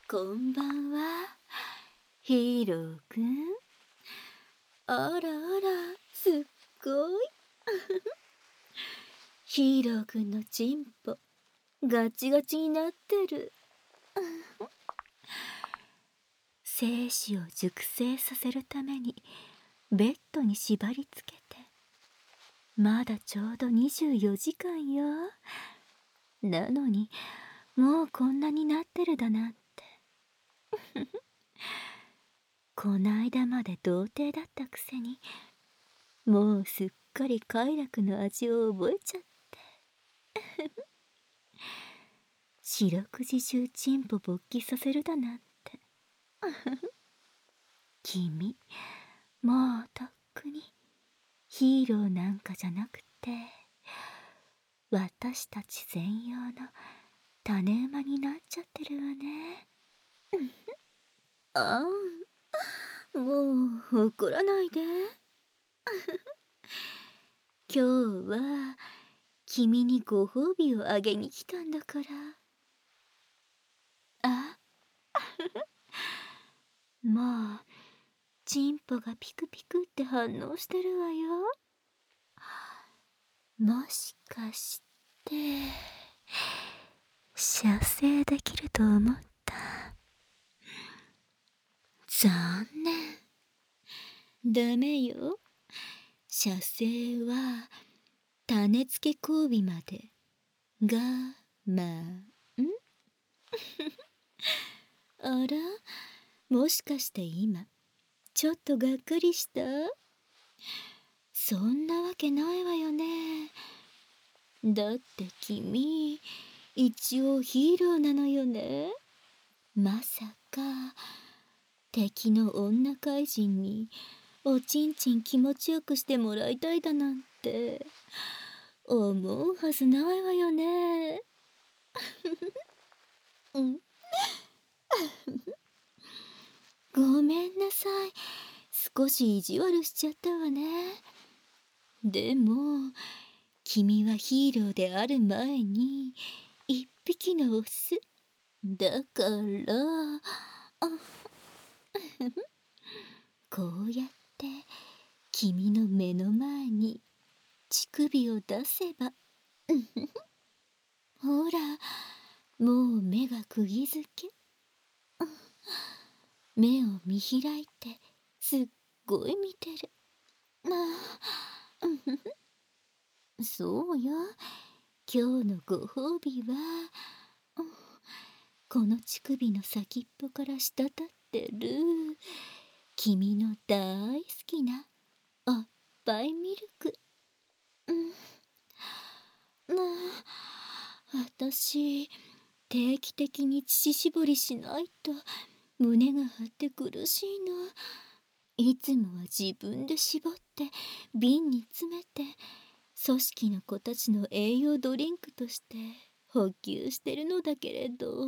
こんばんは、ヒーローくん。あらあら、すっごい。ヒーローくんのチンポ、ガチガチになってる。精子を熟成させるためにベッドに縛り付けて、まだちょうど24時間よ。なのにもうこんなになってるだなんて。こないだまで童貞だったくせに、もうすっかり快楽の味を覚えちゃって。四六時中チンポ勃起させるだなんて。君、もうとっくにヒーローなんかじゃなくて、私たち専用の種馬になっちゃってるわね。ああ、もう怒らないで。今日は君にご褒美をあげに来たんだから。あもうチンポがピクピクって反応してるわよ。もしかして射精できると思った？残念。ダメよ。射精は種付け交尾まで我慢。あら、もしかして今ちょっとがっかりした？そんなわけないわよね。だって君一応ヒーローなのよね。まさか敵の女怪人におちんちん気持ちよくしてもらいたいだなんて思うはずないわよね。ごめんなさい、少し意地悪しちゃったわね。でも君はヒーローである前に一匹のオスだから、こうやって君の目の前に乳首を出せばほら、もう目が釘付け。目を見開いてすっごい見てる。そうよ、今日のご褒美はこの乳首の先っぽから滴ってる君の大好きなおっぱいミルク。私定期的に乳搾りしないと胸が張って苦しいの。いつもは自分で絞って瓶に詰めて組織の子たちの栄養ドリンクとして補給してるのだけれど、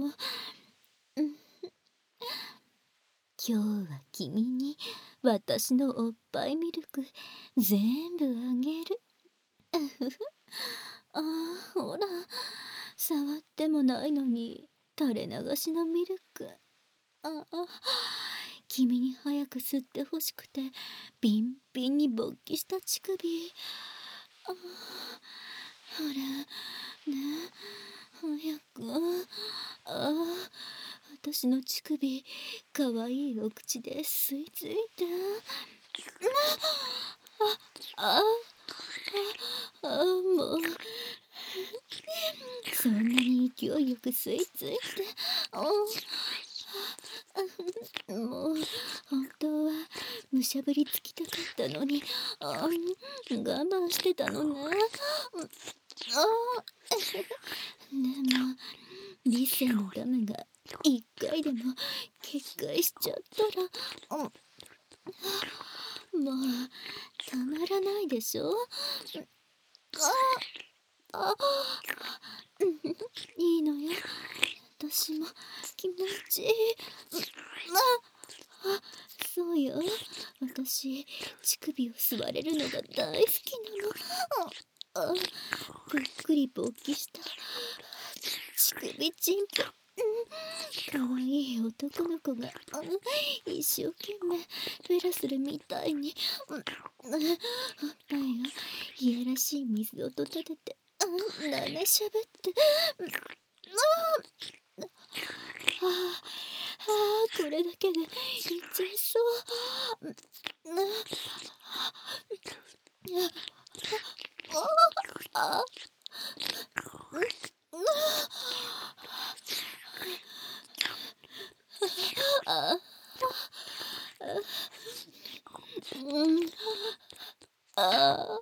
今日は君に私のおっぱいミルク全部あげる。ああ、ほら、触ってもないのに垂れ流しのミルク。君に早く吸ってほしくてビンビンに勃起した乳首。ほらね、早く。私の乳首かわいいお口で吸い付いて。もうそんなに勢いよく吸い付いて。もう本当はむしゃぶりつきたかったのに我慢してたのね。でも理性のダムが一回でも決壊しちゃったらもうたまらないでしょ。いいのよ、私も気持ちいい。そうよ、私乳首を吸われるのが大好きなの。ぷっくり勃起した乳首チンポかわいい男の子が一生懸命フェラするみたいにおっぱいをいやらしい水音立ててなめしゃぶってこれだけでいっちゃいそう。あああ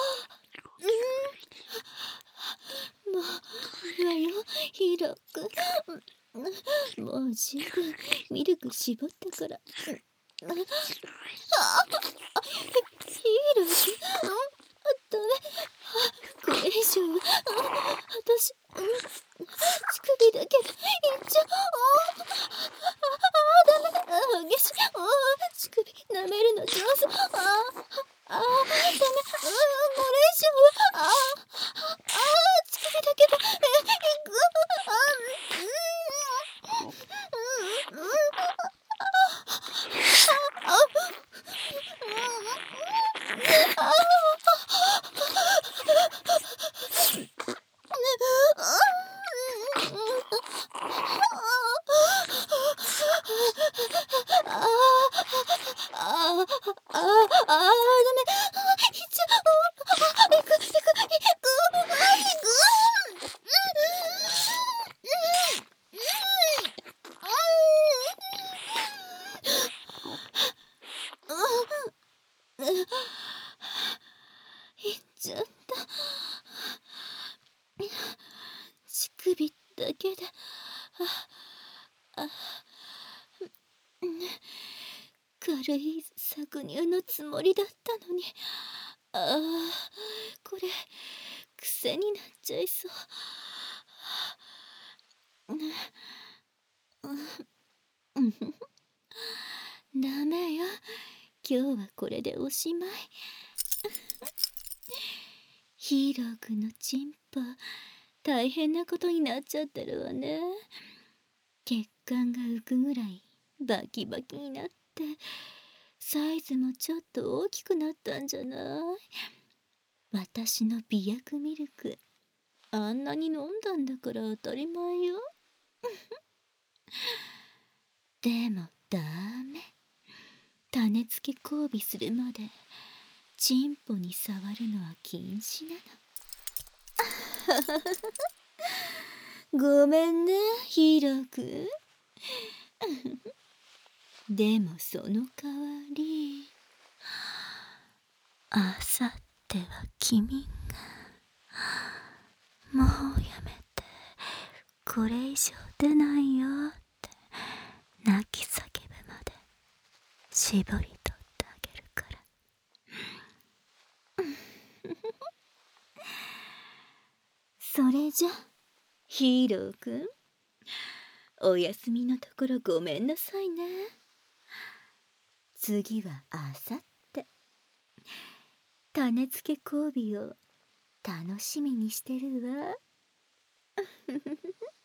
もういいわよヒーローくん。もう十分ミルク絞ったから。ヒーローくんダメ。これ以上は私乳首だけでいっちゃダメ。激しい乳首舐めるの上手。ダメ。これ以上は乳首だけでいく。いっちゃった。乳首だけで軽い搾乳のつもりだったのにこれ癖になっちゃいそう。ダメよ、今日はこれでおしまい。ヒーローくんのチンポ大変なことになっちゃってるわね。血管が浮くぐらいバキバキになってサイズもちょっと大きくなったんじゃない？私の美薬ミルクあんなに飲んだんだから当たり前よ。でもダメ。種付け交尾するまでチンポに触るのは禁止なの。ごめんねヒーローくん。でもその代わりあさっては君がもうやめて、これ以上出ないよって泣き叫ぶまで絞り取ってあげるから。それじゃヒーローくん、お休みのところごめんなさいね。次はあさって種付け交尾を楽しみにしてるわ。